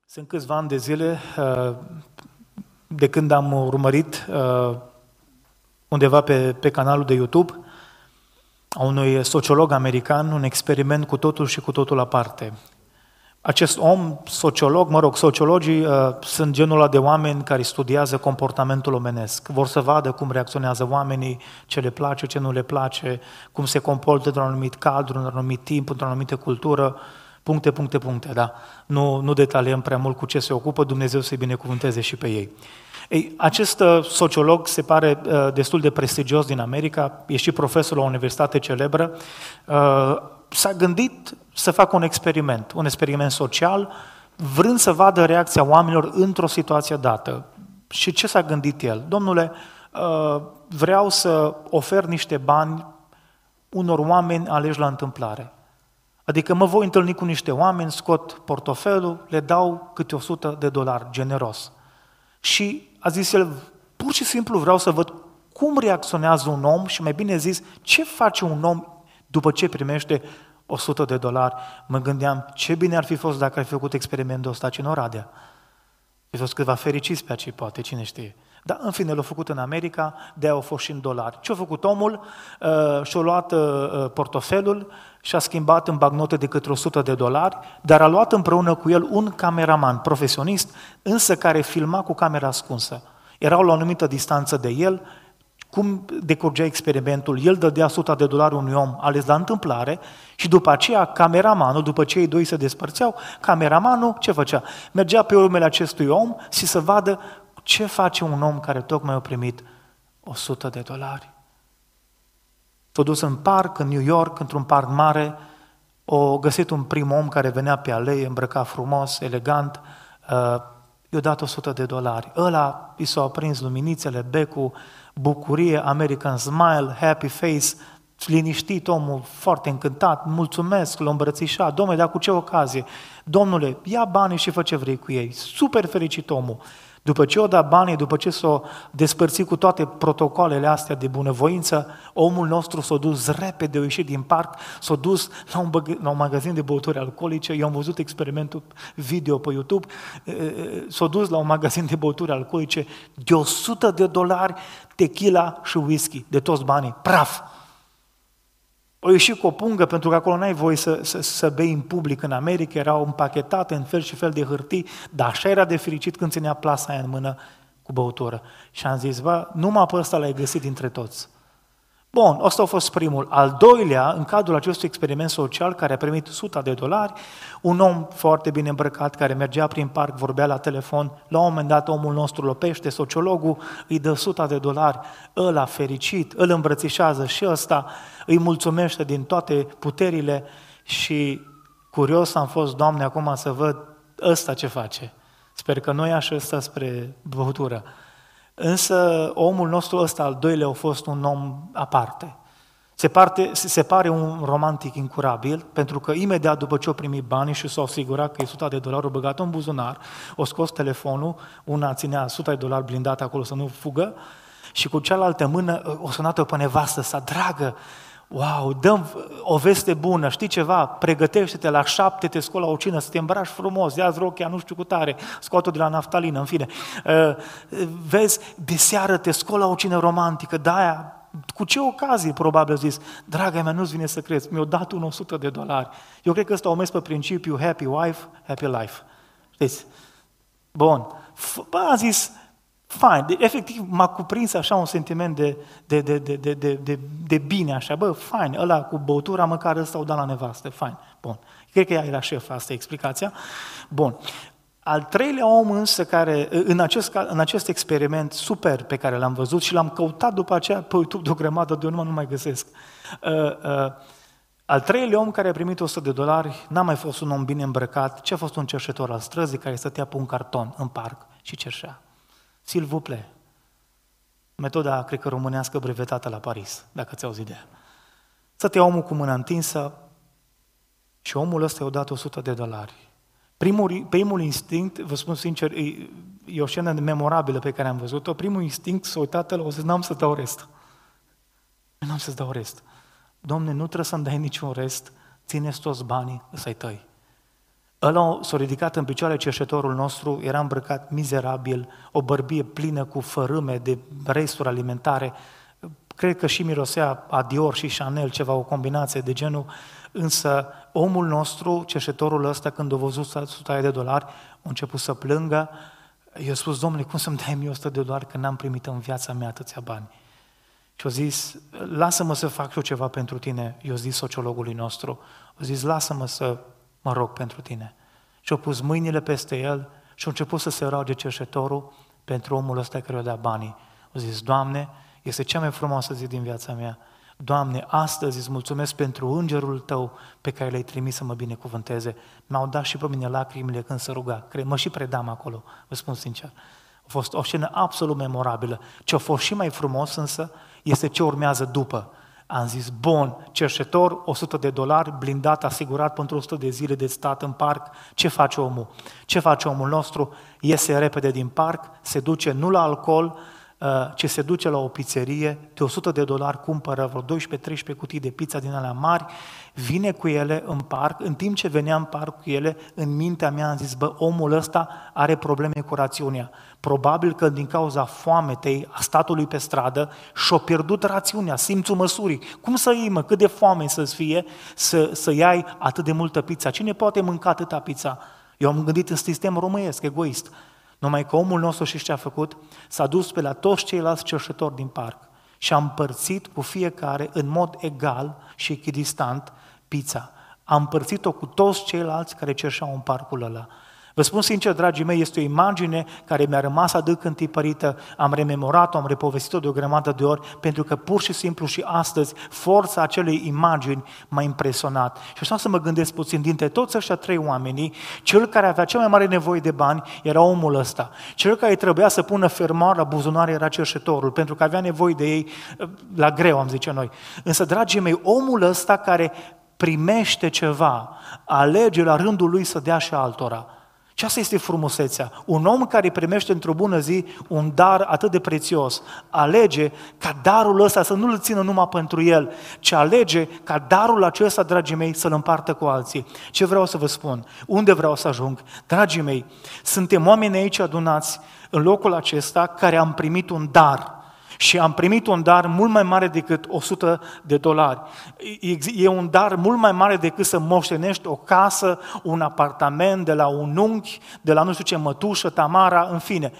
Sunt câțiva ani de zile de când am urmărit undeva pe canalul de YouTube a unui sociolog american un experiment cu totul și cu totul aparte. Acest om, sociolog, sociologii sunt genul ăla de oameni care studiază comportamentul omenesc. Vor să vadă cum reacționează oamenii, ce le place, ce nu le place, cum se comportă într-un anumit cadru, într-un anumit timp, într-o anumită cultură, puncte, da. Nu detaliem prea mult cu ce se ocupă, Dumnezeu să-i binecuvânteze și pe ei. Ei, acest sociolog se pare destul de prestigios din America, e și profesor la o universitate celebră, s-a gândit să facă un experiment social, vrând să vadă reacția oamenilor într-o situație dată. Și ce s-a gândit el? Domnule, vreau să ofer niște bani unor oameni aleși la întâmplare. Adică mă voi întâlni cu niște oameni, scot portofelul, le dau câte $100, generos. Și a zis el, pur și simplu vreau să văd cum reacționează un om și mai bine zis, ce face un om după ce primește $100. Mă gândeam, ce bine ar fi fost dacă ar fi făcut experimentul ăsta în Oradea. Fi fost câțiva fericiți pe acei, poate, cine știe. Dar în fine l-a făcut în America, de-aia au fost și în dolari. Ce-a făcut omul? Și-a luat portofelul și a schimbat în bagnote de câte $100, dar a luat împreună cu el un cameraman profesionist, însă care filma cu camera ascunsă. Erau la o anumită distanță de el. Cum decurgea experimentul? El dădea $100 unui om ales la întâmplare și după aceea cameramanul, după ce ei doi se despărțeau, cameramanul ce făcea? Mergea pe urmele acestui om și să vadă ce face un om care tocmai a primit $100. S-a dus în parc, în New York, într-un parc mare, a găsit un prim om care venea pe alee, îmbrăcat frumos, elegant, i-a dat $100. Ăla i s-a aprins luminițele, becul, bucurie, American smile, happy face, liniștit omul, foarte încântat, mulțumesc, l-a îmbrățișat, domnule, dar cu ce ocazie? Domnule, ia banii și fă ce vrei cu ei. Super fericit omul. După ce o dat banii, după ce s-o despărțit cu toate protocoalele astea de bunăvoință, omul nostru s-a dus repede, a ieșit din parc, s-a dus la un magazin de băuturi alcoolice, eu am văzut experimentul video pe YouTube, s-a dus la un magazin de băuturi alcoolice de $100, tequila și whisky, de toți banii, praf! O ieșit cu o pungă, pentru că acolo n-ai voie să bei în public în America, erau împachetate în fel și fel de hârtii, dar așa era de fericit când ținea plasa aia în mână cu băutură. Și am zis, numai pe ăsta l-ai găsit dintre toți. Bun, ăsta a fost primul. Al doilea, în cadrul acestui experiment social, care a primit $100, un om foarte bine îmbrăcat, care mergea prin parc, vorbea la telefon, la un moment dat omul nostru lopește, sociologul îi dă $100, ăla fericit, îl îmbrățișează și ăsta îi mulțumește din toate puterile și curios am fost, Doamne, acum să văd ăsta ce face. Sper că nu ia și ăsta spre băutură. Însă omul nostru ăsta, al doilea, a fost un om aparte. Se pare un romantic incurabil, pentru că imediat după ce a primit banii și s-a asigurat că e $100, a băgat în buzunar, a scos telefonul, una ținea $100 blindat acolo să nu fugă, și cu cealaltă mână o sunat-o pe nevastă sa, dragă, wow, dăm o veste bună, știi ceva, pregătește-te la 7, te scoli la o cină, să te îmbraci frumos, ia-ți rochia, nu știu cu tare, scoate-o de la naftalină, în fine. Vezi, de seară te scoli la o cină romantică, de-aia, cu ce ocazie, probabil zis, draga mea, nu-ți vine să crezi, mi-au dat un $100. Eu cred că ăsta o mers pe principiu happy wife, happy life. Știți? Bun. A zis, fine, efectiv m-a cuprins așa un sentiment de bine, așa, fine, ăla cu băutura, măcar ăsta o da la nevastă, fine, bun. Cred că ea era șef, asta e explicația. Bun. Al treilea om însă care, în acest experiment super pe care l-am văzut și l-am căutat după aceea pe YouTube de o grămadă de nu mai găsesc. Al treilea om care a primit $100 n-a mai fost un om bine îmbrăcat, ci a fost un cerșetor al străzii care stătea pe un carton în parc și cerșea. S'il vous plaît. Metoda, cred că românească, brevetată la Paris, dacă ți-auzi de ea. Stătea omul cu mâna întinsă și omul ăsta i-a dat $100. Primul instinct, vă spun sincer, e o scenă memorabilă pe care am văzut-o, primul instinct s-a uitat la o zis, n-am să dau rest. N-am să-ți dau rest. Dom'le, nu trebuie să-mi dai niciun rest, ține-ți toți banii, ăsta-i tăi. Ăla s-a ridicat în picioare, cerșetorul nostru, era îmbrăcat mizerabil, o bărbie plină cu fărâme de resturi alimentare, cred că și mirosea a Dior și Chanel, ceva, o combinație de genul, însă omul nostru, cerșetorul ăsta, când a văzut $100, a început să plângă, i-a spus: Domnule, cum să-mi dai mie $100 când n-am primit în viața mea atâția bani? Și a zis: lasă-mă să fac eu ceva pentru tine, i-a zis sociologului nostru, a zis: lasă-mă să mă rog pentru tine. Și a pus mâinile peste el și a început să se roage cerșetorul pentru omul ăsta care i-a dat banii. A zis: Doamne, este cea mai frumoasă zi din viața mea. Doamne, astăzi îți mulțumesc pentru îngerul Tău pe care l-ai trimis să mă binecuvânteze. Mi-au dat și pe mine lacrimile când se ruga. Mă și predam acolo, vă spun sincer. A fost o scenă absolut memorabilă. Ce a fost și mai frumos însă este ce urmează după. Am zis: bun, cerșetor, $100, blindat, asigurat pentru 100 de zile de stat în parc. Ce face omul? Ce face omul nostru? Iese repede din parc, se duce nu la alcool, ci se duce la o pizzerie, de $100 cumpără vreo 12-13 cutii de pizza din alea mari, vine cu ele în parc. În timp ce venea în parc cu ele, în mintea mea am zis: bă, omul ăsta are probleme cu rațiunea. Probabil că din cauza foametei a statului pe stradă și-a pierdut rațiunea, simțul măsurii. Cum să iei, mă, cât de foame să-ți fie să iai atât de multă pizza? Cine poate mânca atâta pizza? Eu am gândit în sistem românesc, egoist. Numai că omul nostru, și ce a făcut? S-a dus pe la toți ceilalți cerșetori din parc și a împărțit cu fiecare în mod egal și echidistant pizza. A împărțit-o cu toți ceilalți care cerșeau în parcul ăla. Vă spun sincer, dragii mei, este o imagine care mi-a rămas adânc întipărită, am rememorat-o, am repovestit-o de o grămadă de ori, pentru că pur și simplu și astăzi forța acelei imagini m-a impresionat. Și așa să mă gândesc puțin, dintre toți ăștia 3 oameni, cel care avea cea mai mare nevoie de bani era omul ăsta. Cel care trebuia să pună fermoar la buzunar era cerșetorul, pentru că avea nevoie de ei la greu, am zice noi. Însă, dragii mei, omul ăsta care primește ceva, alege la rândul lui să dea și altora. Și asta este frumusețea. Un om care primește într-o bună zi un dar atât de prețios, alege ca darul ăsta să nu-l țină numai pentru el, ci alege ca darul acesta, dragii mei, să-l împartă cu alții. Ce vreau să vă spun? Unde vreau să ajung? Dragii mei, suntem oameni aici adunați în locul acesta care am primit un dar. Și am primit un dar mult mai mare decât $100. E un dar mult mai mare decât să moștenești o casă, un apartament de la un unchi, de la nu știu ce mătușă, Tamara, în fine.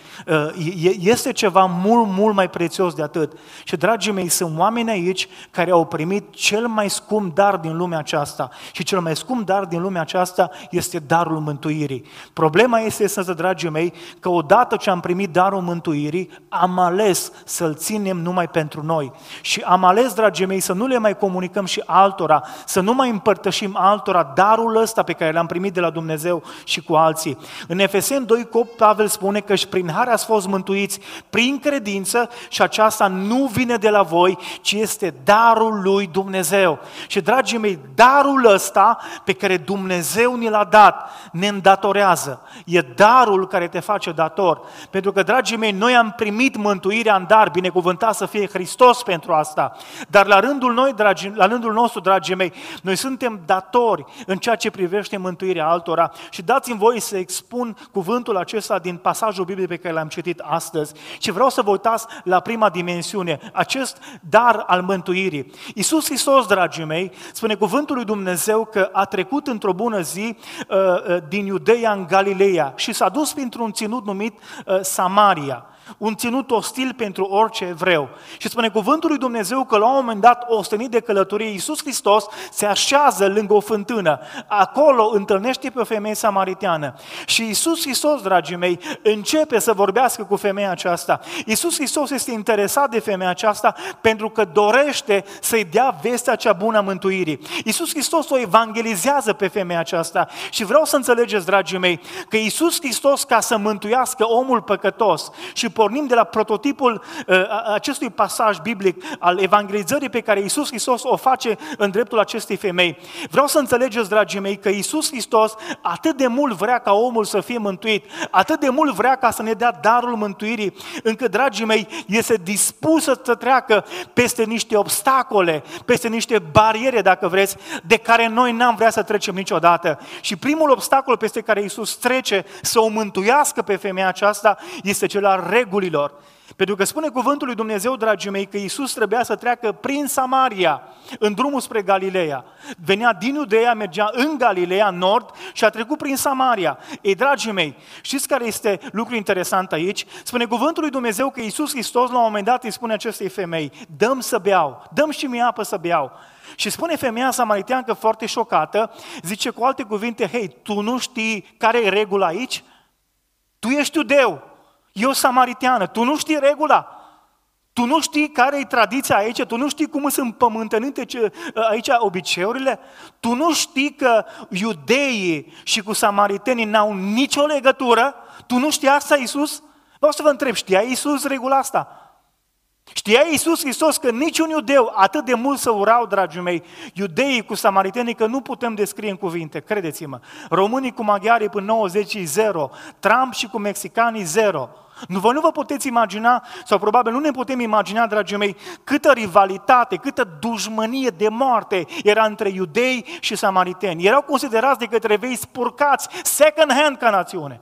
Este ceva mult, mult mai prețios de atât. Și, dragii mei, sunt oameni aici care au primit cel mai scump dar din lumea aceasta. Și cel mai scump dar din lumea aceasta este darul mântuirii. Problema este, dragii mei, că odată ce am primit darul mântuirii, am ales să-l ținem numai pentru noi. Și am ales, dragii mei, să nu le mai comunicăm și altora, să nu mai împărtășim altora darul ăsta pe care l-am primit de la Dumnezeu și cu alții. În Efeseni 2:8, Pavel spune că și prin har ați fost mântuiți prin credință și aceasta nu vine de la voi, ci este darul lui Dumnezeu. Și, dragii mei, darul ăsta pe care Dumnezeu ni l-a dat ne îndatorează. E darul care te face dator. Pentru că, dragii mei, noi am primit mântuirea în dar, binecuvântat să fie Hristos pentru asta. Dar la rândul nostru, dragii mei, noi suntem datori în ceea ce privește mântuirea altora. Și dați-mi voie să expun cuvântul acesta din pasajul Bibliei pe care l-am citit astăzi. Și vreau să vă uitați la prima dimensiune, acest dar al mântuirii. Iisus Hristos, dragii mei, spune cuvântul lui Dumnezeu că a trecut într-o bună zi din Iudeea în Galileea și s-a dus printr-un ținut numit Samaria. Un ținut ostil pentru orice evreu. Și spune cuvântul lui Dumnezeu că la un moment dat, ostenit de călătorie, Iisus Hristos se așează lângă o fântână. Acolo întâlnește pe o femeie samariteană. Și Iisus Hristos, dragii mei, începe să vorbească cu femeia aceasta. Iisus Hristos este interesat de femeia aceasta pentru că dorește să-i dea vestea cea bună a mântuirii. Iisus Hristos o evangelizează pe femeia aceasta. Și vreau să înțelegeți, dragii mei, că Iisus Hristos, ca să mântuiască omul păcătos și pornim de la prototipul acestui pasaj biblic al evangelizării pe care Iisus Hristos o face în dreptul acestei femei. Vreau să înțelegeți, dragii mei, că Iisus Hristos atât de mult vrea ca omul să fie mântuit, atât de mult vrea ca să ne dea darul mântuirii, încât, dragii mei, este dispus să treacă peste niște obstacole, peste niște bariere, dacă vreți, de care noi n-am vrea să trecem niciodată. Și primul obstacol peste care Iisus trece să o mântuiască pe femeia aceasta este cel al regulilor. Pentru că spune cuvântul lui Dumnezeu, dragii mei, că Iisus trebuia să treacă prin Samaria, în drumul spre Galileea. Venea din Iudeea, mergea în Galileea, în nord, și a trecut prin Samaria. Ei, dragii mei, știți care este lucru interesant aici? Spune cuvântul lui Dumnezeu că Iisus Hristos la un moment dat îi spune acestei femei: dă-mi să beau, dă-mi și mie apă să beau. Și spune femeia samariteancă foarte șocată, zice cu alte cuvinte: hei, tu nu știi care e regula aici? Tu ești iudeu, eu samariteană, tu nu știi regula? Tu nu știi care e tradiția aici? Tu nu știi cum sunt împământănite aici obiceiurile? Tu nu știi că iudeii și cu samaritenii n-au nicio legătură? Tu nu știi asta, Iisus? Vreau să vă întreb, știa Iisus regula asta? Știa Iisus Hristos că niciun iudeu atât de mult să urau, dragii mei, iudeii cu samaritenii, că nu putem descrie în cuvinte, credeți-mă. Românii cu maghiarii până 90 0, Trump și cu mexicanii 0. Voi nu vă puteți imagina, sau probabil nu ne putem imagina, dragii mei, câtă rivalitate, câtă dușmănie de moarte era între iudei și samariteni. Erau considerați de către vei spurcați, second hand ca națiune.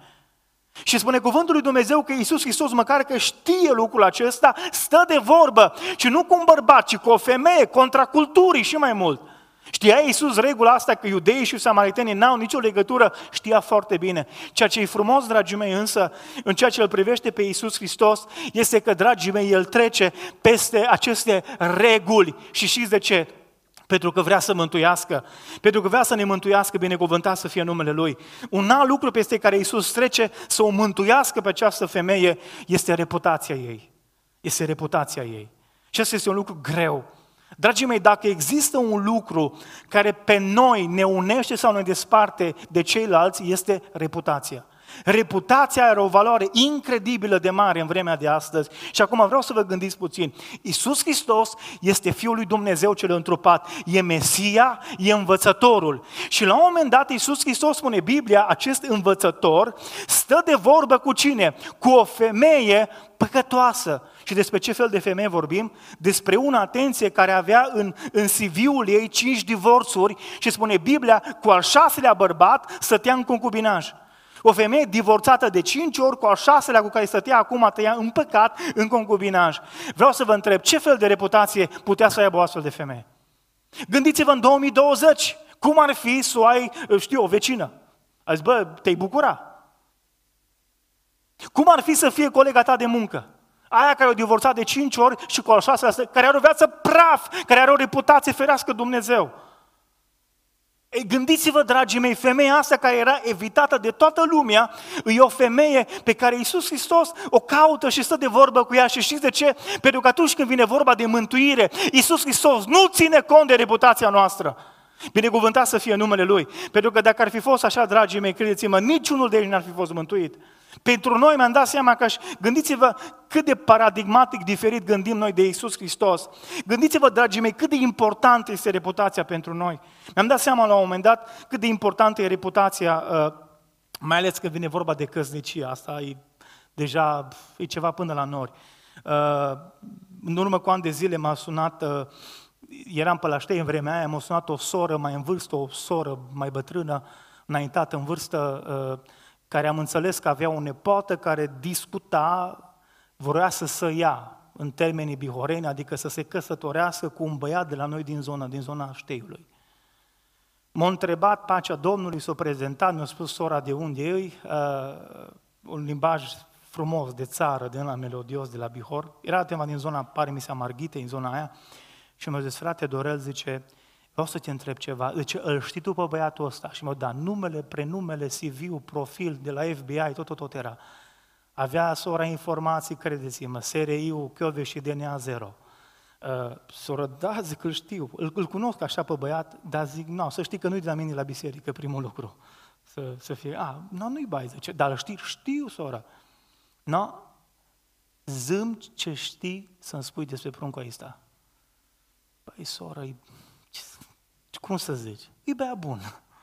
Și spune cuvântul lui Dumnezeu că Iisus Hristos, măcar că știe lucrul acesta, stă de vorbă, și nu cu un bărbat, ci cu o femeie, contra culturii și mai mult. Știa Iisus regula asta că iudeii și samaritenii n-au nicio legătură? Știa foarte bine. Ceea ce e frumos, dragii mei, însă, în ceea ce îl privește pe Iisus Hristos, este că, dragii mei, El trece peste aceste reguli. Și știți de ce? Pentru că vrea să mântuiască, pentru că vrea să ne mântuiască, binecuvântat să fie numele Lui. Un alt lucru peste care Iisus trece să o mântuiască pe această femeie este reputația ei. Este reputația ei. Și asta este un lucru greu. Dragii mei, dacă există un lucru care pe noi ne unește sau ne desparte de ceilalți, este reputația. Reputația are o valoare incredibilă de mare în vremea de astăzi. Și acum vreau să vă gândiți puțin. Iisus Hristos este Fiul lui Dumnezeu cel întrupat, e Mesia, e învățătorul. Și la un moment dat Iisus Hristos, spune Biblia, acest învățător stă de vorbă cu cine? Cu o femeie păcătoasă. Și despre ce fel de femeie vorbim? Despre una, atenție, care avea în CV-ul ei 5 divorțuri și spune Biblia, cu al 6-lea bărbat stătea în concubinaj. O femeie divorțată de 5 ori, cu al 6-lea cu care stătea acum, tăia în păcat, în concubinaj. Vreau să vă întreb, ce fel de reputație putea să aibă o astfel de femeie? Gândiți-vă în 2020, cum ar fi să ai, o vecină? A zis, te-ai bucura. Cum ar fi să fie colega ta de muncă? Aia care o divorțat de 5 ori și cu al 6-lea, care are o viață praf, care are o reputație, ferească Dumnezeu. Ei, gândiți-vă, dragii mei, femeia asta care era evitată de toată lumea, e o femeie pe care Iisus Hristos o caută și stă de vorbă cu ea. Și știți de ce? Pentru că atunci când vine vorba de mântuire, Iisus Hristos nu ține cont de reputația noastră. Binecuvântat să fie numele Lui. Pentru că dacă ar fi fost așa, dragii mei, credeți-mă, niciunul de ei n-ar fi fost mântuit. Pentru noi mi-am dat seama că, gândiți-vă cât de paradigmatic diferit gândim noi de Iisus Hristos. Gândiți-vă, dragii mei, cât de importantă este reputația pentru noi. Mi-am dat seama la un moment dat cât de importantă e reputația, mai ales când vine vorba de căsnicie. Asta e deja e ceva până la nori. În urmă cu ani de zile m-a sunat, eram pe la Ștei în vremea aia, m-a sunat o soră mai în vârstă, o soră mai bătrână, înaintată în vârstă, care am înțeles că avea o nepoată care discuta, voia să se ia în termenii bihoreni, adică să se căsătorească cu un băiat de la noi din zona Șteiului. M-a întrebat, pacea Domnului, s-a prezentat, mi-a spus sora de unde e, un limbaj frumos de țară, de ăla melodios de la Bihor. Era tema din zona, pare mi se Marghite, în zona aia, și mi-a zis, frate Dorel, zice, vreau să te întreb ceva, zice, îl știi tu pe băiatul ăsta? Și mi-a dat numele, prenumele, CV-ul, profil de la FBI, tot era. Avea sora informații, credeți-mă, SRI-ul, Chiove și DNA 0. Soră, da, zic, îl știu, îl cunosc așa pe băiat, dar zic, nu, să știi că nu-i de la mine la biserică, primul lucru. Să fie, nu-i bai, zice, dar îl știu, sora. No? Zâm ce știi să-mi spui despre pruncul ăsta. Băi, soră, cum să zici? E bea bun.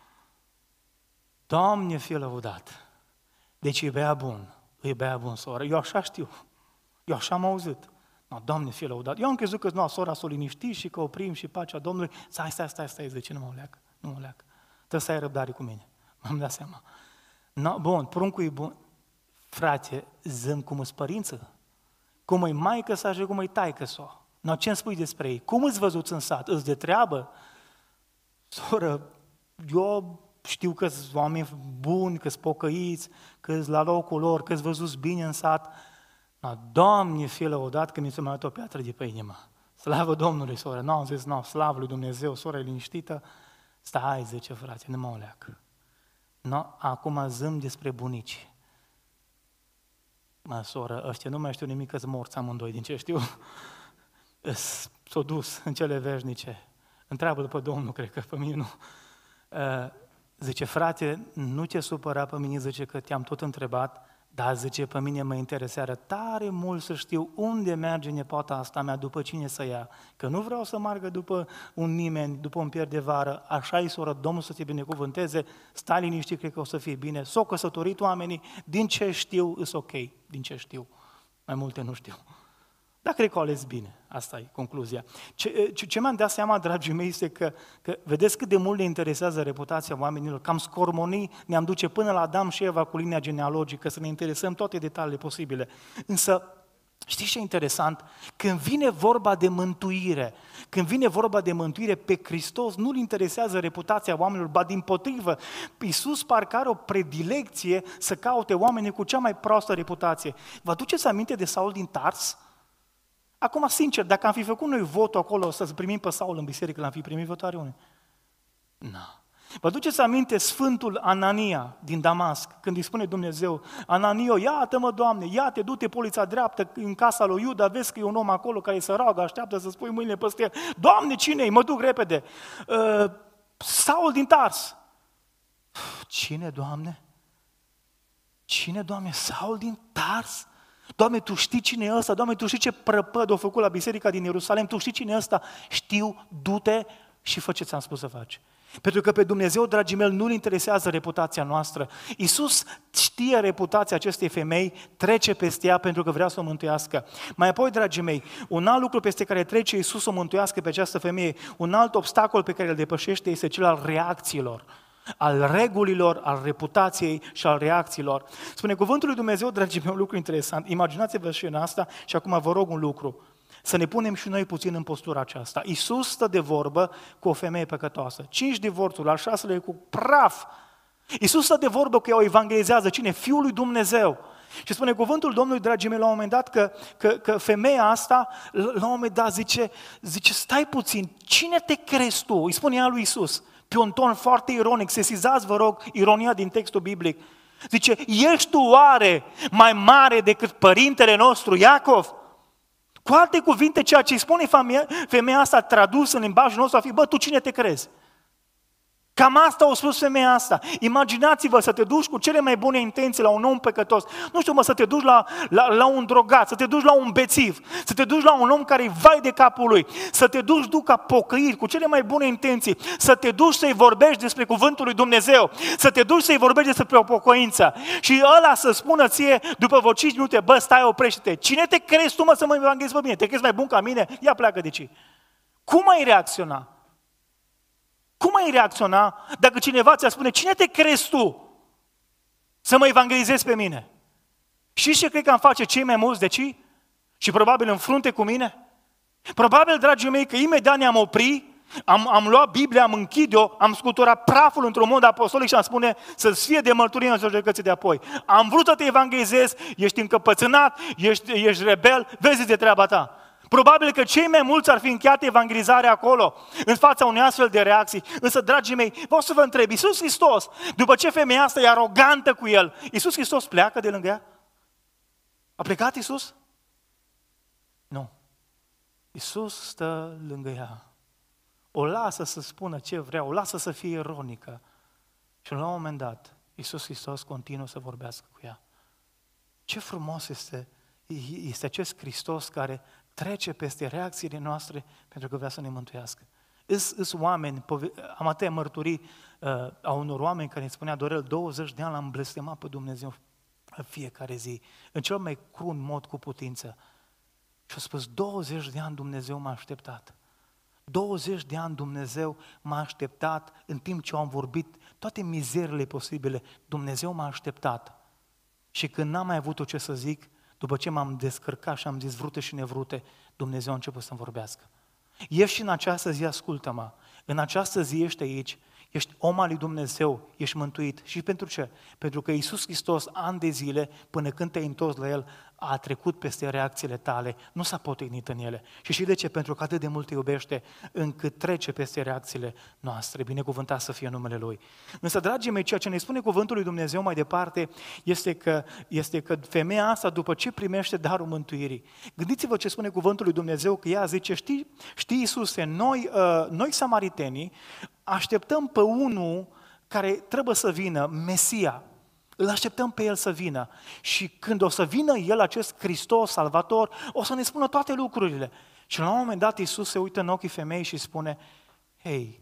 Doamne, fie lăudat. Deci e bea bun. E bea bun, soră. Eu așa știu. Eu așa am auzit. No, Doamne, fie lăudat. Eu am crezut că no, sora s-o liniști și că oprim și pacea Domnului. Stai, zice, nu mă leacă. Trebuie să ai răbdare cu mine. M-am dat seama. No, bun, pruncul e bun. Frate, zâm cum îți părință? Cum îi maică-sa și cum îi taică-sa? No, ce-mi spui despre ei? Cum îți văzuți în sat? Îți de treabă? Soră, eu știu că sunt oameni buni, că sunt pocăiți, că sunt la locul lor, că sunt văzuți bine în sat. No, Doamne, fie lăudat că mi s-a mai dat o piatră de pe inimă. Slavă Domnului, soră. N-am zis, slavă lui Dumnezeu, soră e liniștită. Stai, zice, frate, nu mă leacă. No, acum zâm despre bunici. Mă, soră, ăștia nu mai știu nimic, că-s morți amândoi, din ce știu. S-au dus în cele veșnice. Întreabă după Domnul, cred că pe mine nu. Zice, frate, nu te supăra pe mine, zice că te-am tot întrebat, dar zice, pe mine mă interesează tare mult să știu unde merge nepoata asta mea, după cine să ia. Că nu vreau să meargă după un nimeni, după un pier de vară, așa-i, soră, Domnul să te binecuvânteze, stai liniștit, cred că o să fie bine. S-au căsătorit oamenii, din ce știu, îs ok, din ce știu. Mai multe nu știu. Dar cred că o ales bine, asta e concluzia. Ce mi-am dat seama, dragii mei, este că vedeți cât de mult ne interesează reputația oamenilor, cam scormonii ne-am duce până la Adam și Eva cu linia genealogică, să ne interesăm toate detaliile posibile. Însă, știți ce e interesant? Când vine vorba de mântuire, pe Hristos, nu-L interesează reputația oamenilor, ba dimpotrivă, Iisus parcă are o predilecție să caute oamenii cu cea mai proastă reputație. Vă aduceți aminte de Saul din Tars? Acum, sincer, dacă am fi făcut noi votul acolo să primim pe Saul în biserică, l-am fi primit votare unii? Nu. Vă duceți aminte Sfântul Anania din Damasc, când îi spune Dumnezeu, Ananio, iată-mă, Doamne, ia-te, du-te polița dreaptă în casa lui Iuda, vezi că e un om acolo care se roagă, așteaptă să spui mâinile peste el. Doamne, cine-i? Mă duc repede. Saul din Tars. Cine, Doamne? Cine, Doamne? Saul din Tars? Doamne, Tu știi cine e ăsta? Doamne, Tu știi ce prăpăd a făcut la biserica din Ierusalim? Tu știi cine e ăsta? Știu, du-te și fă ce ți-am spus să faci. Pentru că pe Dumnezeu, dragii mei, nu-L interesează reputația noastră. Iisus știe reputația acestei femei, trece peste ea pentru că vrea să o mântuiască. Mai apoi, dragii mei, un alt lucru peste care trece Iisus să o mântuiască pe această femeie, un alt obstacol pe care îl depășește este cel al reacțiilor, al regulilor, al reputației și al reacțiilor. Spune cuvântul lui Dumnezeu, dragii mei, un lucru interesant. Imaginați-vă și în asta și acum vă rog un lucru. Să ne punem și noi puțin în postura aceasta. Iisus stă de vorbă cu o femeie păcătoasă. 5 divorțuri, al 6-lea e cu praf. Iisus stă de vorbă cu ea, o evangelizează. Cine? Fiul lui Dumnezeu. Și spune cuvântul Domnului, dragii mei, la un moment dat că femeia asta, la un moment dat zice, stai puțin, cine te crezi tu? Îi spune ea lui Iisus, pe un ton foarte ironic, sesizați, vă rog, ironia din textul biblic. Zice, ești tu oare mai mare decât părintele nostru Iacov? Cu alte cuvinte, ceea ce îi spune femeia asta tradus în limbajul nostru, a fi, bă, tu cine te crezi? Cam asta a spus femeia asta. Imaginați-vă să te duci cu cele mai bune intenții la un om păcătos. Nu știu, să te duci la un drogat, să te duci la un bețiv, să te duci la un om care-i vai de capul lui, să te duci ca pocăit, cu cele mai bune intenții, să te duci să-i vorbești despre cuvântul lui Dumnezeu, să te duci să-i vorbești despre o pocăință și ăla să spună ție, după vreo 5 minute, bă, stai, oprește-te. Cine te crezi tu, să mă evanghelizezi pe mine? Te crezi mai bun ca mine? Ia pleacă de aici. Cum ai reacționa? Cum ai reacționa dacă cineva ți-ar spune, cine te crezi tu să mă evangelizezi pe mine? Și ce cred că am face cei mai mulți deci? Și probabil în frunte cu mine? Probabil, dragii mei, că imediat ne-am oprit, am luat Biblia, am închid-o, am scuturat praful într-un mod apostolic și am spune să-ți fie de mărturie în judecății de apoi. Am vrut să te evangelizezi, ești încăpățânat, ești rebel, vezi de treaba ta. Probabil că cei mai mulți ar fi încheiat evangelizarea acolo, în fața unei astfel de reacții. Însă, dragii mei, vreau să vă întreb, Iisus Hristos, după ce femeia asta e arogantă cu El, Iisus Hristos pleacă de lângă ea? A plecat Iisus? Nu. Iisus stă lângă ea. O lasă să spună ce vrea, o lasă să fie ironică. Și la un moment dat, Iisus Hristos continuă să vorbească cu ea. Ce frumos Este acest Hristos care trece peste reacțiile noastre pentru că vrea să ne mântuiască. Îs oameni, am atâtea mărturii a unor oameni care îmi spunea: Dorel, 20 de ani l-am blestemat pe Dumnezeu în fiecare zi, în cel mai crud mod cu putință. Și a spus: 20 de ani Dumnezeu m-a așteptat. 20 de ani Dumnezeu m-a așteptat în timp ce am vorbit toate mizerile posibile. Dumnezeu m-a așteptat. Și când n-am mai avut ce să zic, după ce m-am descărcat și am zis vrute și nevrute, Dumnezeu a început să-mi vorbească. Ești și în această zi, ascultă-mă, în această zi ești aici, ești om al lui Dumnezeu, ești mântuit. Și pentru ce? Pentru că Iisus Hristos, ani de zile, până când te-ai întors la El, a trecut peste reacțiile tale, nu s-a potignit în ele. Și de ce? Pentru că atât de mult te iubește, încât trece peste reacțiile noastre. Binecuvântat să fie numele Lui. Însă, dragii mei, ceea ce ne spune cuvântul lui Dumnezeu mai departe este că femeia asta, după ce primește darul mântuirii, gândiți-vă ce spune cuvântul lui Dumnezeu, că ea zice: știi Iisuse, noi samaritenii așteptăm pe unul care trebuie să vină, Mesia. Îl așteptăm pe El să vină. Și când o să vină El, acest Hristos, Salvator, o să ne spună toate lucrurile. Și la un moment dat Iisus se uită în ochii femeii și spune: hei,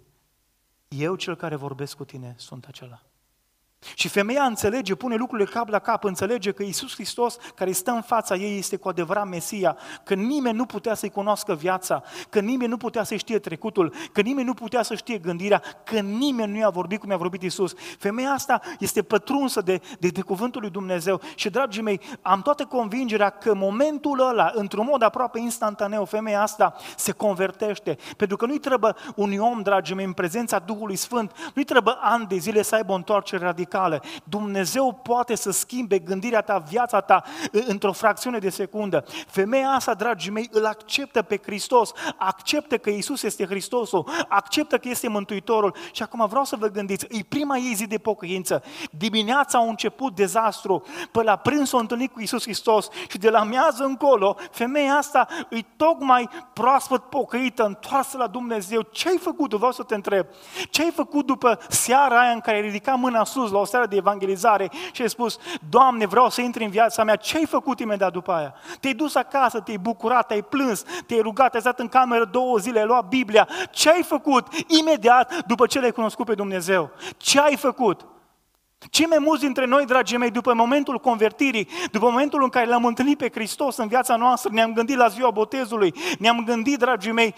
eu cel care vorbesc cu tine sunt acela. Și femeia înțelege, pune lucrurile cap la cap, înțelege că Iisus Hristos, care stă în fața ei, este cu adevărat Mesia, că nimeni nu putea să-i cunoască viața, că nimeni nu putea să-i știe trecutul, că nimeni nu putea să știe gândirea, că nimeni nu i-a vorbit cum i-a vorbit Iisus. Femeia asta este pătrunsă de cuvântul lui Dumnezeu și, dragii mei, am toată convingerea că în momentul ăla, într-un mod aproape instantaneu, femeia asta se convertește, pentru că nu-i trebuie unui om, dragii mei, în prezența Duhului Sfânt, nu-i trebuie ani de zile să aibă o întoarcere radicală. Dumnezeu poate să schimbe gândirea ta, viața ta într-o fracțiune de secundă. Femeia asta, dragii mei, îl acceptă pe Hristos, acceptă că Iisus este Hristosul, acceptă că este Mântuitorul. Și acum vreau să vă gândiți, e prima ei zi de pocăință. Dimineața a început dezastru, până la prânz s-a întâlnit cu Iisus Hristos și de la miază încolo, femeia asta e tocmai proaspăt pocăită, întoarsă la Dumnezeu. Ce-ai făcut? Vreau să te întreb. Ce-ai făcut după seara aia în care ai ridicat mâna sus la o seară de evangelizare și ai spus: Doamne, vreau să intri în viața mea? Ce ai făcut imediat după aia? Te-ai dus acasă, te-ai bucurat, te-ai plâns, te-ai rugat, te-ai stat în cameră 2 zile, ai luat Biblia. Ce ai făcut imediat după ce l-ai cunoscut pe Dumnezeu? Ce ai făcut? Cei mai mulți dintre noi, dragii mei, după momentul convertirii, după momentul în care l-am întâlnit pe Hristos în viața noastră, ne-am gândit la ziua botezului, ne-am gândit, dragii mei,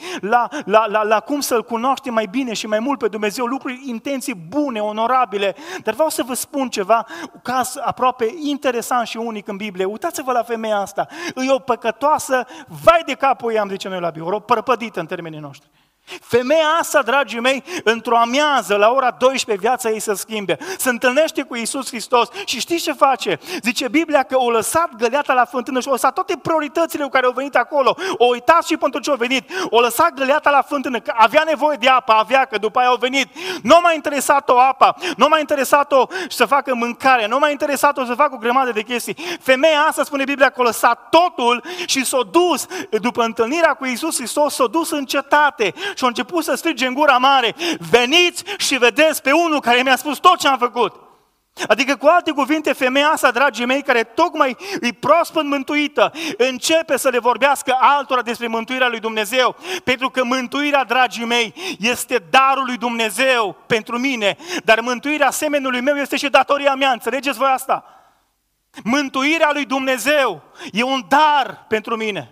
la cum să-L cunoaștem mai bine și mai mult pe Dumnezeu, lucruri, intenții bune, onorabile. Dar vreau să vă spun ceva, un caz aproape interesant și unic în Biblie. Uitați-vă la femeia asta, e o păcătoasă, vai de capul ei, am zice noi la Biblie, o părăpădită în termenii noștri. Femeia asta, dragii mei, într-o amiază, la ora 12, viața ei se schimbe. Se întâlnește cu Iisus Hristos și știți ce face? Zice Biblia că o lăsat găleata la fântână și o lăsat toate prioritățile cu care au venit acolo. O uitat și pentru ce au venit. O lăsat găleata la fântână, că avea nevoie de apă, avea, că după aia au venit. Nu m-a interesat-o apa, nu m-a interesat-o să facă mâncare, nu m-a interesat-o să facă o grămadă de chestii. Femeia asta, spune Biblia, că o lăsat totul și s-a dus, după întâlnirea cu Iisus Hristos, s-a dus în cetate. Și a început să strige în gura mare: veniți și vedeți pe unul care mi-a spus tot ce am făcut. Adică, cu alte cuvinte, femeia asta, dragii mei, care tocmai e proaspăt mântuită, începe să le vorbească altora despre mântuirea lui Dumnezeu. Pentru că mântuirea, dragii mei, este darul lui Dumnezeu pentru mine, dar mântuirea semenului meu este și datoria mea. Înțelegeți voi asta? Mântuirea lui Dumnezeu e un dar pentru mine.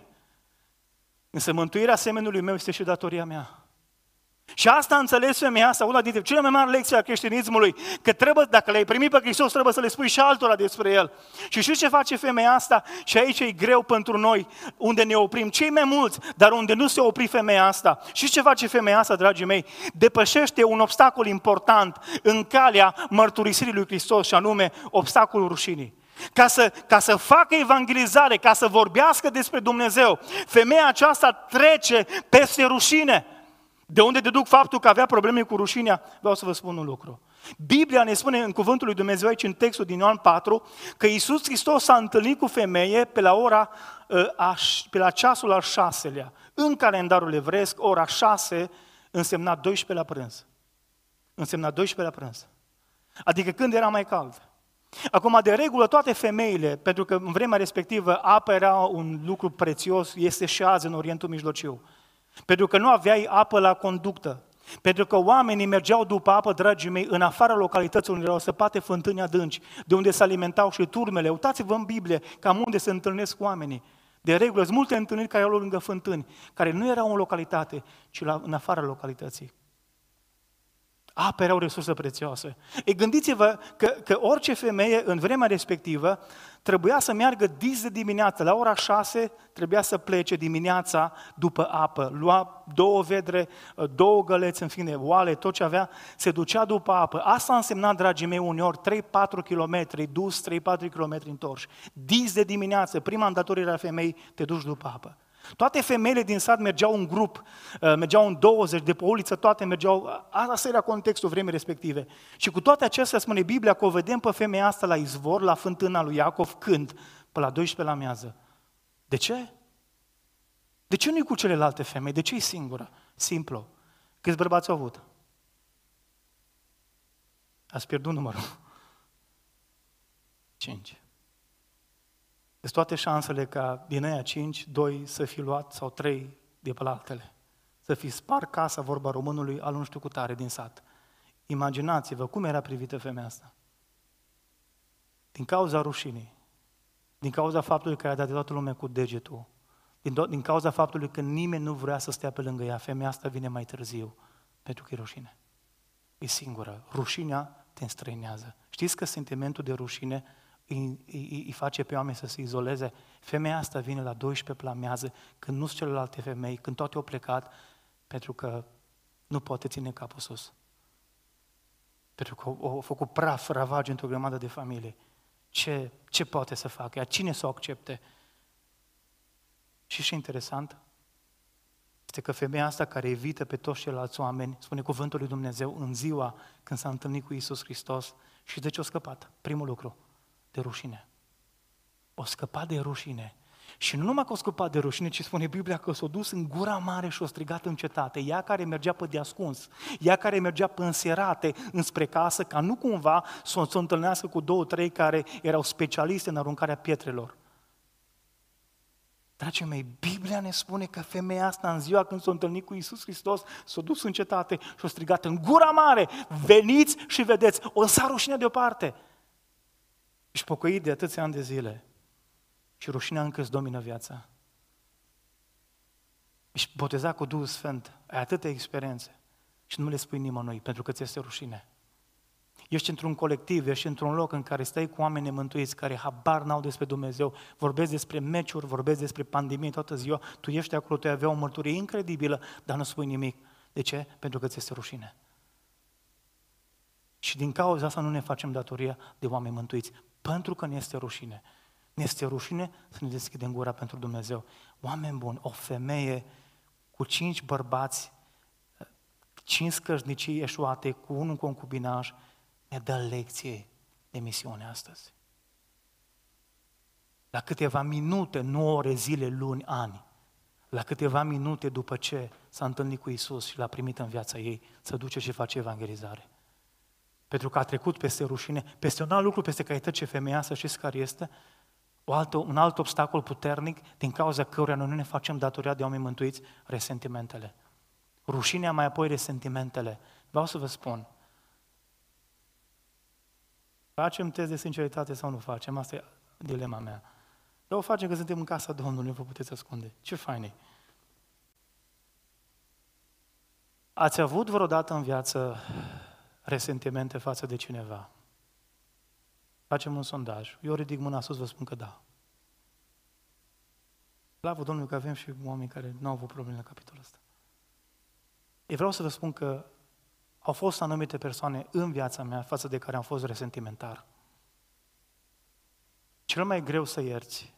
Însă mântuirea semenului meu este și datoria mea. Și asta a înțeles femeia asta, una dintre cele mai mari lecții a creștinismului, că trebuie, dacă le-ai primit pe Hristos, trebuie să le spui și altora despre El. Și știți ce face femeia asta? Și aici e greu pentru noi, unde ne oprim cei mai mulți, dar unde nu se opri femeia asta. Știți ce face femeia asta, dragii mei? Depășește un obstacol important în calea mărturisirii lui Hristos, și anume obstacolul rușinii. Ca să facă evangelizare, ca să vorbească despre Dumnezeu, femeia aceasta trece peste rușine. De unde deduc faptul că avea probleme cu rușinea? Vreau să vă spun un lucru. Biblia ne spune în cuvântul lui Dumnezeu aici, în textul din Ioan 4, că Iisus Hristos s-a întâlnit cu femeie pe la ceasul al 6-lea. În calendarul evreiesc, ora 6 însemna 12 la prânz. Însemna 12 la prânz. Adică când era mai cald. Acum, de regulă, toate femeile, pentru că în vremea respectivă apa era un lucru prețios, este și azi în Orientul Mijlociu, pentru că nu aveai apă la conductă, pentru că oamenii mergeau după apă, dragii mei, în afara localităților unde erau săpate fântâni adânci, de unde se alimentau și turmele. Uitați-vă în Biblie cam unde se întâlnesc oamenii. De regulă, sunt multe întâlniri care erau lângă fântâni, care nu erau în localitate, ci în afara localității. Apa era o resursă prețioasă. Ei, gândiți-vă că orice femeie în vremea respectivă trebuia să meargă dis de dimineață. La ora 6 trebuia să plece dimineața după apă. Lua 2 vedre, 2 găleți, în fine, oale, tot ce avea, se ducea după apă. Asta însemna, dragii mei, uneori 3-4 km dus, 3-4 km întorși. Dis de dimineață, prima îndatorie a femei, te duci după apă. Toate femeile din sat mergeau în grup, mergeau în 20, de pe uliță, toate mergeau, asta era contextul vremii respective. Și cu toate acestea spune Biblia că o vedem pe femeia asta la izvor, la fântâna lui Iacov, când? Pe la 12 la amiază. De ce? De ce nu-i cu celelalte femei? De ce e singură? Simplu. Câți bărbați au avut? Ați pierdut numărul. 5. Deci toate șansele ca din aia 5, 2 să fi luat sau 3 de pe la altele. Să fi spart casa, vorba românului, al nu știu cu tare din sat. Imaginați-vă cum era privită femeia asta. Din cauza rușinii, din cauza faptului că a dat de toată lumea cu degetul, din cauza faptului că nimeni nu vrea să stea pe lângă ea, femeia asta vine mai târziu, pentru că e rușine. E singură. Rușinea te înstrăinează. Știți că sentimentul de rușine îi face pe oameni să se izoleze. Femeia asta vine la 12 la amiază, când nu sunt celelalte femei, când toate au plecat, pentru că nu poate ține capul sus. Pentru că au făcut praf, ravagi într-o grămadă de familie. Ce poate să facă ea? Cine să o accepte? Și interesant este că femeia asta care evită pe toți ceilalți oameni, spune cuvântul lui Dumnezeu, în ziua când s-a întâlnit cu Iisus Hristos, și de ce a scăpat? Primul lucru, de rușine. O scăpat de rușine. Și nu numai că o scăpat de rușine, ci spune Biblia că s-a dus în gura mare și o strigat în cetate. Ea care mergea pe deascuns, ea care mergea pe înserate înspre casă, ca nu cumva să o întâlnească cu 2-3 care erau specialiste în aruncarea pietrelor. Dragii mei, Biblia ne spune că femeia asta în ziua când s-a întâlnit cu Iisus Hristos s-a dus în cetate și a strigat în gura mare, veniți și vedeți, o lăsa rușinea deoparte. Și pocăit de atâția ani de zile și rușinea încă îți domină viața. Ești botezat cu Duhul Sfânt, ai atâtea experiențe și nu le spui nimănui pentru că ți este rușine. Ești într-un colectiv, ești într-un loc în care stai cu oameni nemântuiți, care habar n-au despre Dumnezeu, vorbesc despre meciuri, vorbesc despre pandemie toată ziua, tu ești acolo, tu ai avea o mărturie incredibilă, dar nu spui nimic. De ce? Pentru că ți este rușine. Și din cauza asta nu ne facem datoria de oameni mântuiți, pentru că ne este rușine. Ne este rușine să ne deschidem gura pentru Dumnezeu. Oameni buni, o femeie cu 5 bărbați, 5 scășnicii eșuate, cu unul concubinaj, ne dă lecție de misiune astăzi. La câteva minute, nu ore, zile, luni, ani, la câteva minute după ce s-a întâlnit cu Iisus și l-a primit în viața ei, se duce și face evangelizare. Pentru că a trecut peste rușine, peste un alt lucru, peste care trece femeia asta, știți care este? Un alt obstacol puternic, din cauza căruia noi nu ne facem datoria de oameni mântuiți, resentimentele. Rușinea, mai apoi resentimentele. Vreau să vă spun, facem test de sinceritate sau nu facem? Asta e dilema mea. Dar o facem că suntem în casa Domnului, vă puteți ascunde. Ce fain e! Ați avut vreodată în viață resentimente față de cineva? Facem un sondaj. Eu ridic mâna sus, vă spun că da. Slavă Domnului că avem și oameni care nu au avut probleme la capitolul ăsta. Eu vreau să vă spun că au fost anumite persoane în viața mea față de care am fost resentimentar. Cel mai greu să ierți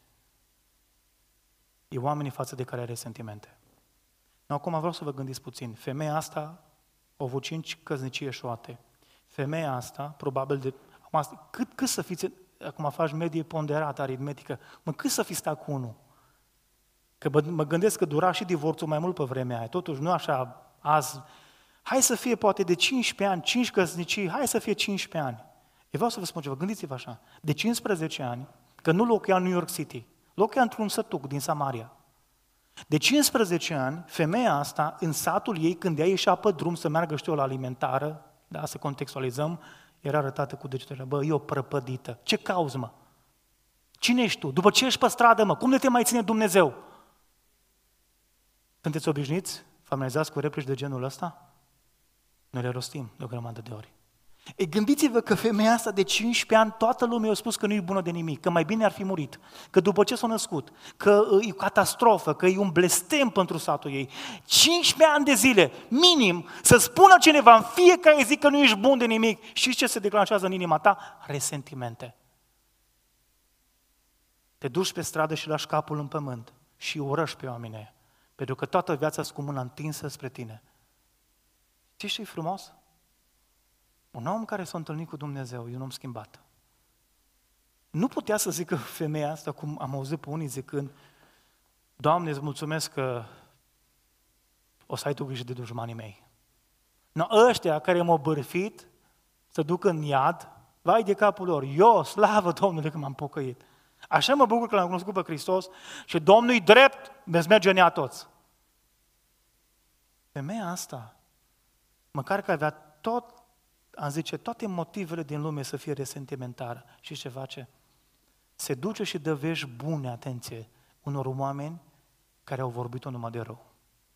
e oamenii față de care ai resentimente. Acum vreau să vă gândiți puțin. Femeia asta a avut 5 căsnicii eșuate. Femeia asta, probabil de... Cât să fiți, acum faci medie ponderată, aritmetică, cât să fi stat cu unul? Că mă gândesc că dura și divorțul mai mult pe vremea aia, totuși nu așa azi. Hai să fie poate de 15 ani, 5 căsnicii, hai să fie 15 ani. vreau să vă spun ceva, gândiți-vă așa, de 15 ani, că nu locuia în New York City, locuia într-un sătuc din Samaria. De 15 ani, femeia asta, în satul ei, când ea ieșea pe drum să meargă, la alimentară, da, să contextualizăm, era arătată cu degetele, e o prăpădită. Ce cauți, mă? Cine ești tu? După ce ești pe stradă, mă? Cum de te mai ține Dumnezeu? Sunteți obișnuiți? Familiarizați cu replici de genul ăsta? Noi le rostim de o grămadă de ori. Ei, gândiți-vă că femeia asta de 15 ani, toată lumea i-a spus că nu e bună de nimic, că mai bine ar fi murit, că după ce s-a născut, că e o catastrofă, că e un blestem pentru satul ei. 15 ani de zile, minim, să spună cineva în fiecare zi că nu ești bun de nimic. Știți ce se declanșează în inima ta? Resentimente. Te duci pe stradă și lași capul în pământ și urăști pe oamenii aia, pentru că toată viața sunt cu mâna întinsă spre tine. Știi ce-i frumos? Un om care s-a întâlnit cu Dumnezeu e un om schimbat. Nu putea să zică femeia asta, cum am auzit pe unii zicând, Doamne, îți mulțumesc că o să ai tu grijă de dușmanii mei. No, ăștia care m-au bârfit să duc în iad, vai de capul lor, eu, slavă Domnului că m-am pocăit. Așa mă bucur că l-am cunoscut pe Hristos și Domnul-i drept, veți merge în ea toți. Femeia asta, măcar că avea toate motivele din lume să fie resentimentară. Și ce face? Se duce și dă vești bune, atenție, unor oameni care au vorbit-o numai de rău.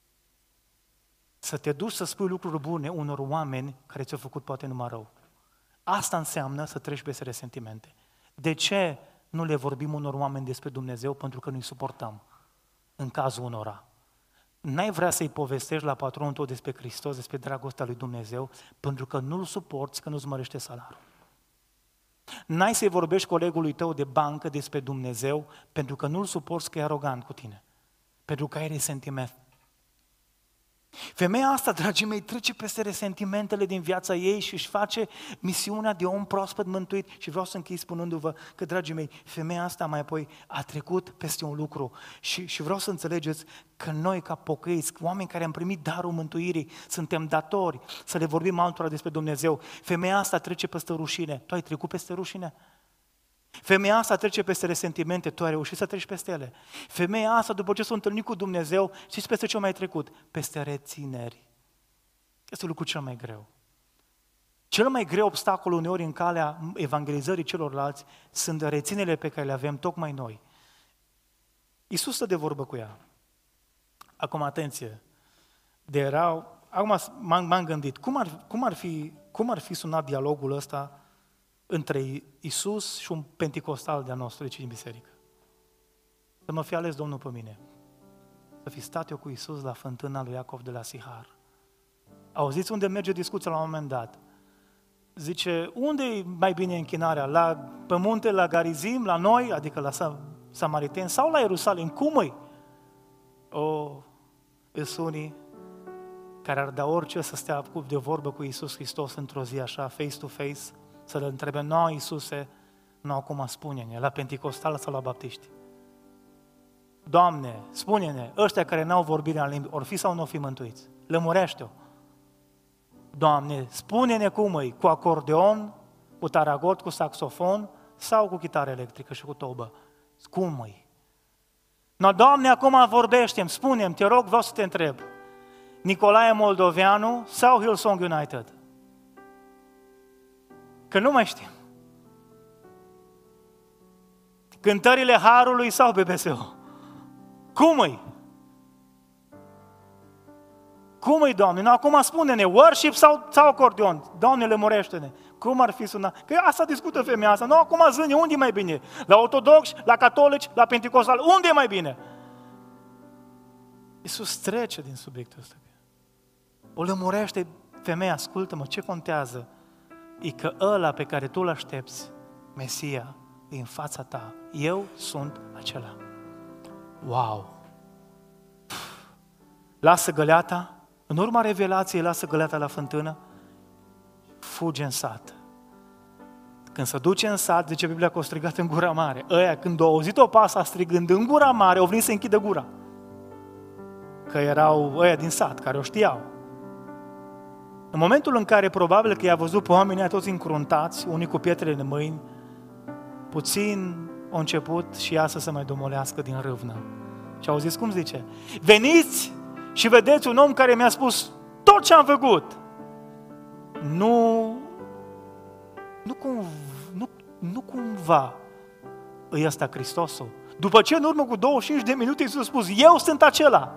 Să te duci să spui lucruri bune unor oameni care ți-au făcut poate numai rău. Asta înseamnă să treci peste resentimente. De ce nu le vorbim unor oameni despre Dumnezeu? Pentru că nu-i suportăm, în cazul unora. N-ai vrea să-i povestești la patronul tău despre Hristos, despre dragostea lui Dumnezeu, pentru că nu-l suporți, că nu-ți mărește salariul. N-ai să-i vorbești colegului tău de bancă despre Dumnezeu, pentru că nu-l suporți, că e arogant cu tine, pentru că ai resentiment. Femeia asta, dragii mei, trece peste resentimentele din viața ei și își face misiunea de om proaspăt mântuit. Și vreau să închei spunându-vă că, dragii mei, femeia asta mai apoi a trecut peste un lucru și vreau să înțelegeți că noi, ca pocăiți, oameni care am primit darul mântuirii, suntem datori să le vorbim altora despre Dumnezeu. Femeia asta trece peste rușine. Tu ai trecut peste rușine? Femeia asta trece peste resentimente, tu ai reușit să treci peste ele. Femeia asta, după ce s-a întâlnit cu Dumnezeu, știți peste ce a mai trecut? Peste rețineri. Este lucrul cel mai greu. Cel mai greu obstacol uneori în calea evangelizării celorlalți sunt reținele pe care le avem tocmai noi. Iisus stă de vorbă cu ea. Acum, atenție, acum m-am gândit, cum ar fi sunat dialogul ăsta între Iisus și un penticostal de-a nostru aici în biserică? Să mă fi ales Domnul pe mine, să fi stat eu cu Iisus la fântâna lui Iacov de la Sihar. Auziți unde merge discuția la un moment dat? Zice, unde e mai bine închinarea? Pe munte, la Garizim, la noi, adică la Samariteni, sau la Ierusalim? Cum îi? Îs unii care ar da orice să stea de vorbă cu Iisus Hristos într-o zi așa, face to face, să le întrebe, nu, Iisuse, nu, acum spune-ne, la Penticostal sau la Baptiști? Doamne, spune-ne, ăștia care n-au vorbirea în limbi, or fi sau nu fi mântuiți? Lămurește-o. Doamne, spune-ne cum e, cu acordeon, cu taragot, cu saxofon sau cu chitară electrică și cu tobă? Cum e? No, Doamne, acum vorbește-mi, spune-mi, te rog, vreau să te întreb. Nicolae Moldoveanu sau Hillsong United? Că nu mai știm. Cântările Harului sau BBSO? Cum-i? Cum-i, Doamne? No, acum spune-ne, worship sau acordeon? Doamne, lămurește-ne. Cum ar fi sunat? Că asta discută femeia asta. No, acum zâne, unde e mai bine? La ortodoxi, la catolici, la penticostal, unde e mai bine? Iisus trece din subiectul ăsta. O lămurește femeia, ascultă-mă, ce contează? E că ăla pe care tu îl aștepți, Mesia, e în fața ta. Eu sunt acela. Wow! Lasă găleata, în urma revelației lasă găleata la fântână, fuge în sat. Când se duce în sat, zice Biblia că o strigat în gura mare. Ăia, când au auzit-o pe asta strigând în gura mare, au venit să închidă gura. Că erau ăia din sat, care o știau. În momentul în care probabil că i-a văzut pe oamenii toți încruntați, unii cu pietrele în mâini, puțin a început și ea să se mai domolească din râvnă. Și au zis, cum zice? Veniți și vedeți un om care mi-a spus tot ce am făcut. Nu cumva e ăsta Hristosul. După ce în urmă cu 25 de minute Iisus a spus, eu sunt acela.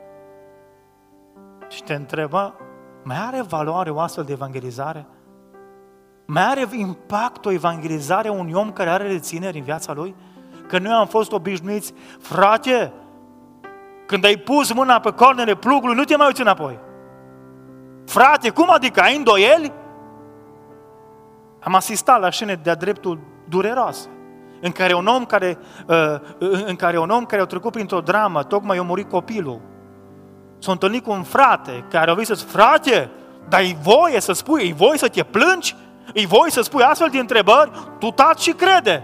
Și te întrebă, mai are valoare o astfel de evangelizare? Mai are impact o evangelizare a unui om care are rețineri în viața lui? Că noi am fost obișnuiți, frate, când ai pus mâna pe cornele plugului, nu te mai uiți înapoi. Frate, cum adică, ai îndoieli? Am asistat la scene de-a dreptul dureroase, în care un om care a trecut printr-o dramă, tocmai i-a murit copilul, s-a întâlnit cu un frate care a zis, frate, dar e voie să spui, e voie să te plângi? E voie să spui astfel de întrebări? Tu taci și crede.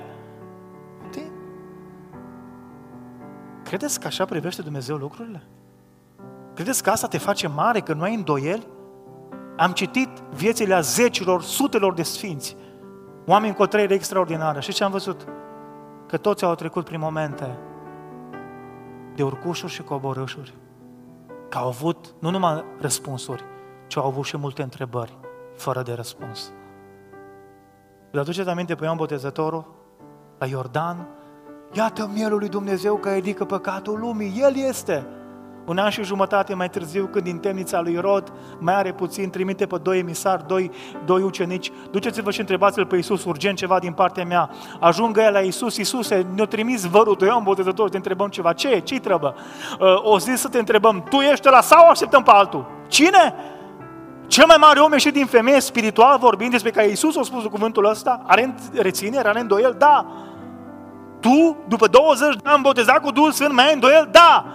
Credeți că așa privește Dumnezeu lucrurile? Credeți că asta te face mare, că nu ai îndoieli? Am citit viețile a zecilor, sutelor de sfinți, oameni cu o trăire extraordinară. Și ce am văzut? Că toți au trecut prin momente de urcușuri și coborâșuri. Că au avut nu numai răspunsuri, ci au avut și multe întrebări fără de răspuns. Îl aduceți aminte pe Ioan Botezătorul la Iordan? Iată mielul lui Dumnezeu care ridică păcatul lumii, El este! Un an și jumătate mai târziu, când din temnița lui Irod mai are puțin, trimite pe 2 emisari, doi ucenici, duceți-vă și întrebați-L pe Iisus, urgent ceva din partea mea. Ajungă el la Iisus, Iisuse, ne-a trimis vărul tău, Ioan Botezătorul, te întrebăm ceva. Ce-i trebuie? O zis să te întrebăm, tu ești ăla sau așteptăm pe altul? Cine? Cel mai mare om ieșit din femeie, spiritual vorbind, despre care Iisus a spus cuvântul ăsta, are reținere, are îndoiel? Da. Tu, după 20 de ani botezat cu Duhul Sfânt, mai ai îndoiel? Da.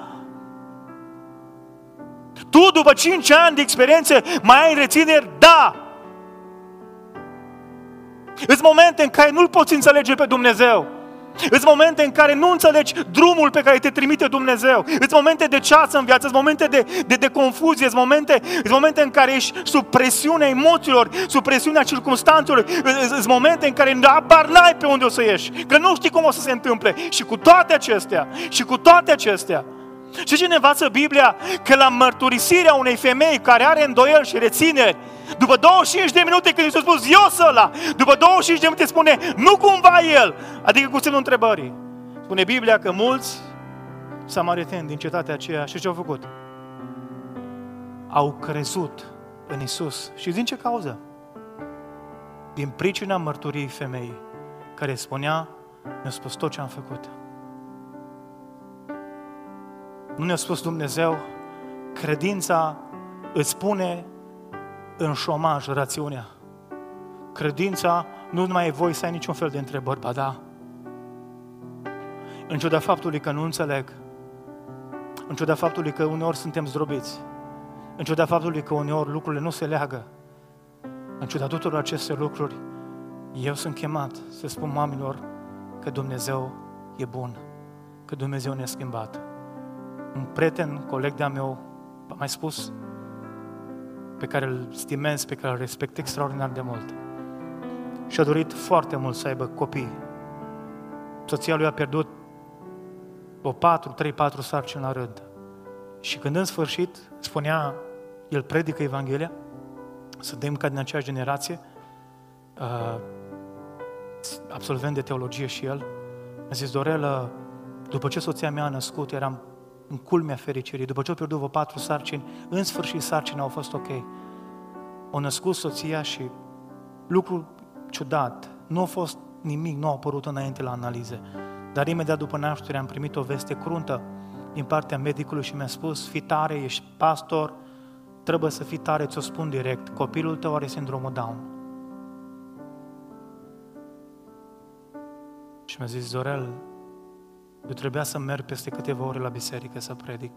Tu, după 5 ani de experiențe, mai ai rețineri? Da. Îs momente în care nu-L poți înțelege pe Dumnezeu. Îs momente în care nu înțelegi drumul pe care te trimite Dumnezeu. Îs momente de ceață în viață, îs momente de confuzie, îs momente în care ești sub presiunea emoțiilor, sub presiunea circumstanțelor, îs momente în care abar n-ai pe unde o să ieși, că nu știi cum o să se întâmple. Și cu toate acestea, și ce ne învață Biblia? Că la mărturisirea unei femei care are îndoieli și rețineri, după 25 de minute când Iisus a spus, eu sunt ăla, după 25 de minute spune, nu cumva El, adică cu semnul întrebării. Spune Biblia că mulți samariteni din cetatea aceea, și ce au făcut? Au crezut în Iisus. Și din ce cauză? Din pricina mărturiei femeii, care spunea, mi-a spus tot ce am făcut. Nu ne-a spus Dumnezeu, credința îți pune în șomaj rațiunea. Credința nu mai e voie să ai niciun fel de întrebări, ba da. În ciuda faptului că nu înțeleg, în ciuda faptului că uneori suntem zdrobiți, în ciuda faptului că uneori lucrurile nu se leagă, în ciuda tuturor aceste lucruri, eu sunt chemat să spun oamenilor că Dumnezeu e bun, că Dumnezeu ne-a schimbat. Un prieten, coleg de-a meu, a mai spus, pe care îl stimez, pe care îl respect extraordinar de mult. Și-a dorit foarte mult să aibă copii. Soția lui a pierdut 3-4 sarcini la rând. Și când în sfârșit spunea, el predică Evanghelia, suntem ca din aceeași generație, absolvent de teologie și el, a zis, Dorel, după ce soția mea a născut, eram în culmea fericirii, după ce au pierdut 4 sarcini, în sfârșit sarcina au fost ok. O născut soția și lucru ciudat, nu a fost nimic, nu a apărut înainte la analize, dar imediat după naștere am primit o veste cruntă din partea medicului și mi-a spus, fii tare, ești pastor, trebuie să fii tare, ți-o spun direct, copilul tău are sindromul Down. Și mi-a zis, Dorel, eu trebuia să merg peste câteva ore la biserică să predic.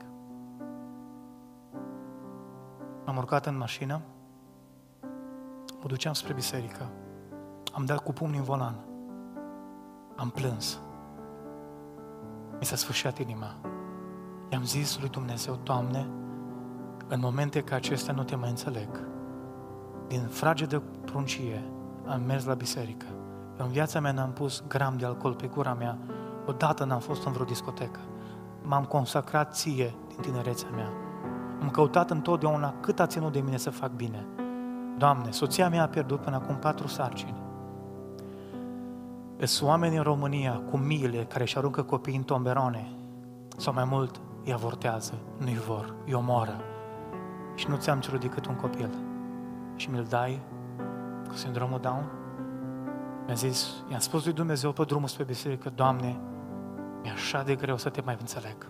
M-am urcat în mașină, mă duceam spre biserică, am dat cu pumnii în volan, am plâns, mi s-a sfârșit inima. I-am zis lui Dumnezeu, Doamne, în momente ca acestea nu te mai înțeleg, din fragedă pruncie, am mers la biserică. În viața mea n-am pus gram de alcool pe gura mea, odată n-am fost în vreo discotecă. M-am consacrat ție din tinerețea mea. Am căutat întotdeauna cât a ținut de mine să fac bine. Doamne, soția mea a pierdut până acum 4 sarcini. Sunt oameni în România cu miile care își aruncă copiii în tomberone sau mai mult îi avortează, nu-i vor, îi omoară. Și nu ți-am cerut decât un copil. Și mi-l dai cu sindromul Down? Mi-a zis, i-am spus lui Dumnezeu pe drumul spre biserică, Doamne, mi-e așa de greu să te mai înțeleg.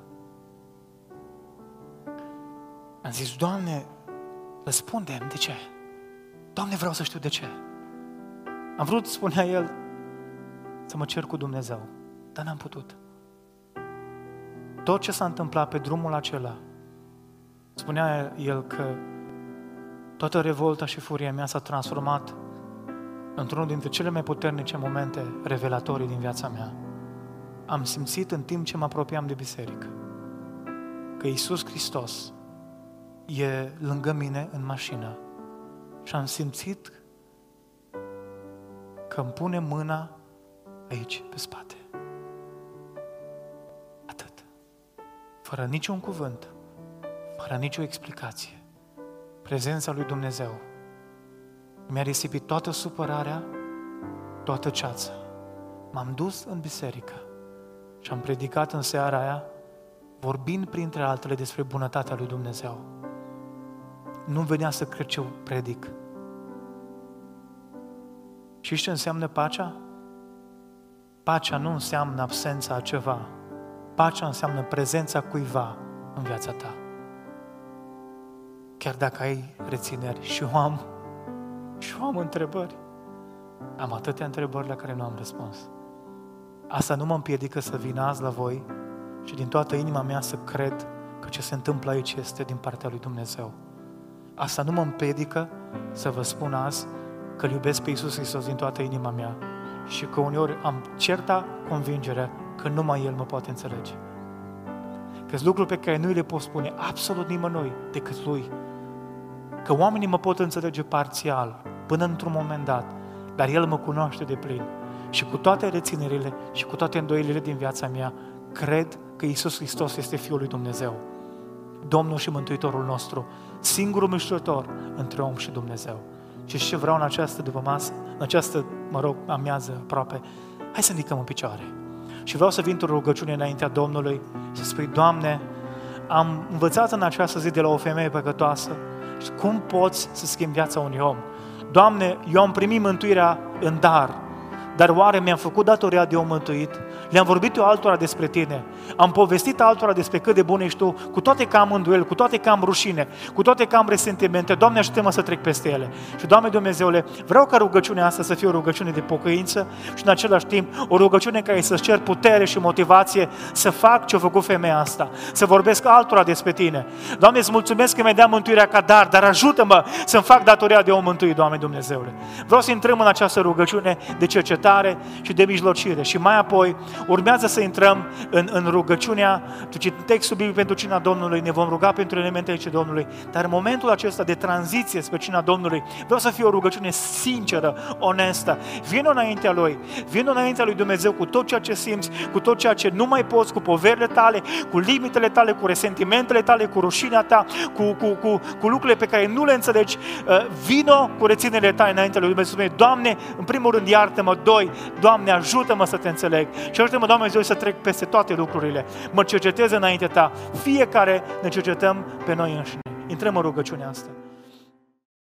Am zis, Doamne, răspunde-mi, de ce? Doamne, vreau să știu de ce. Am vrut, spunea el, să mă cer cu Dumnezeu, dar n-am putut. Tot ce s-a întâmplat pe drumul acela, spunea el că toată revolta și furia mea s-a transformat într-unul dintre cele mai puternice momente revelatorii din viața mea. Am simțit în timp ce mă apropiam de biserică că Iisus Hristos e lângă mine în mașină și am simțit că îmi pune mâna aici, pe spate. Atât. Fără niciun cuvânt, fără nicio explicație. Prezența lui Dumnezeu mi-a risipit toată supărarea, toată ceața. M-am dus în biserică și am predicat în seara aia, vorbind printre altele despre bunătatea lui Dumnezeu. Nu venea să cred ce predic. Și ce înseamnă pacea? Pacea nu înseamnă absența a ceva. Pacea înseamnă prezența cuiva în viața ta. Chiar dacă ai rețineri. Și eu am întrebări. Am atâtea întrebări la care nu am răspuns. Asta nu mă împiedică să vin azi la voi și din toată inima mea să cred că ce se întâmplă aici este din partea lui Dumnezeu. Asta nu mă împiedică să vă spun azi că îl iubesc pe Iisus Hristos din toată inima mea și că uneori am certa convingere că numai El mă poate înțelege. Că-s lucruri pe care nu le pot spune absolut nimănui decât Lui. Că oamenii mă pot înțelege parțial, până într-un moment dat, dar El mă cunoaște de plin. Și cu toate reținerile și cu toate îndoielile din viața mea, cred că Iisus Hristos este Fiul lui Dumnezeu, Domnul și Mântuitorul nostru, singurul mișlător între om și Dumnezeu. Și ce vreau în această dupămasă, în această, amiază aproape, hai să ne ridicăm în picioare. Și vreau să vin într-o rugăciune înaintea Domnului și să spui, Doamne, am învățat în această zi de la o femeie păcătoasă cum poți să schimbi viața unui om. Doamne, eu am primit mântuirea în dar, dar oare mi-am făcut datoria de om mântuit? Le-am vorbit eu altora despre Tine, am povestit altora despre cât de bun ești Tu, cu toate că am îndoieli, cu toate că am rușine, cu toate că am resentimente, Doamne, ajută-mă să trec peste ele. Și Doamne Dumnezeule, vreau ca rugăciunea asta să fie o rugăciune de pocăință și în același timp o rugăciune în care să-ți cer putere și motivație să fac ce a făcut femeia asta, să vorbesc altora despre Tine. Doamne, îți mulțumesc că mi-ai dat mântuirea ca dar, dar ajută-mă să-mi fac datoria de om mântuit, Doamne Dumnezeule. Vreau să intrăm în această rugăciune de cercetare și de mijlocire și mai apoi urmează să intrăm în rugăciunea, textul biblic pentru cina Domnului, ne vom ruga pentru elementele ce Domnului, dar în momentul acesta de tranziție spre cina Domnului, vreau să fie o rugăciune sinceră, onestă. Vino înaintea Lui, vino înaintea Lui Dumnezeu cu tot ceea ce simți, cu tot ceea ce nu mai poți, cu poverile tale, cu limitele tale, cu resentimentele tale, cu rușinea ta, cu lucrurile pe care nu le înțelegi. Vino cu reținerile tale înaintea Lui Dumnezeu. Doamne, în primul rând iartă-mă, Doamne, ajută-mă să Te înțeleg și ajută-mă, Doamne Dumnezeu, să trec peste toate lucrurile. Mă cercetez înaintea Ta. Fiecare ne cercetăm pe noi înșine. Intrăm în rugăciunea asta.